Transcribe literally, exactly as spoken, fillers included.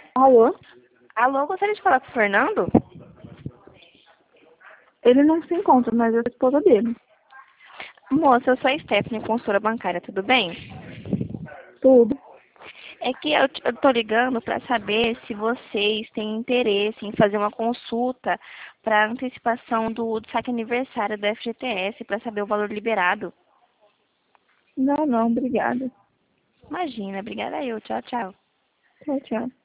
Alô? Alô, gostaria de falar com o Fernando? Ele não se encontra, mas eu sou a esposa dele. Moça, eu sou a Stephanie, consultora bancária, tudo bem? Tudo. É que eu, t- eu tô ligando para saber se vocês têm interesse em fazer uma consulta para antecipação do, do saque aniversário do F G T S, para saber o valor liberado. Não, não, obrigada. Imagina, obrigada eu, tchau, tchau. Tchau, tchau.